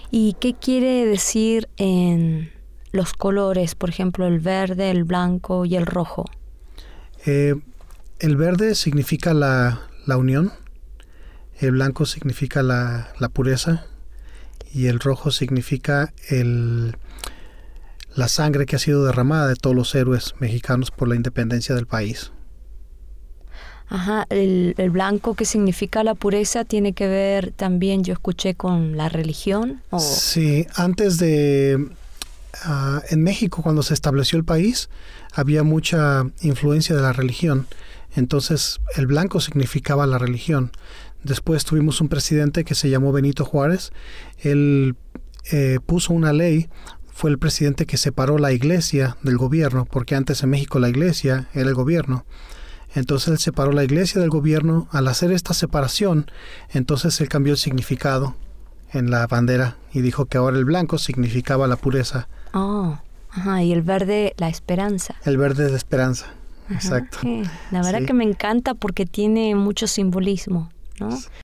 ¿Y qué quiere decir en los colores, por ejemplo, el verde, el blanco y el rojo? El verde significa la unión, el blanco significa la pureza y el rojo significa la sangre que ha sido derramada de todos los héroes mexicanos por la independencia del país. Ajá, el blanco que significa la pureza tiene que ver también, yo escuché, con la religión. ¿O? Sí, en México, cuando se estableció el país, había mucha influencia de la religión. Entonces, el blanco significaba la religión. Después tuvimos un presidente que se llamó Benito Juárez. Él puso una ley, fue el presidente que separó la iglesia del gobierno, porque antes en México la iglesia era el gobierno. Entonces él separó la iglesia del gobierno. Al hacer esta separación, entonces él cambió el significado en la bandera y dijo que ahora el blanco significaba la pureza. Oh, ajá, y el verde, la esperanza. El verde es de esperanza, ajá, exacto. La verdad que me encanta porque tiene mucho simbolismo, ¿no?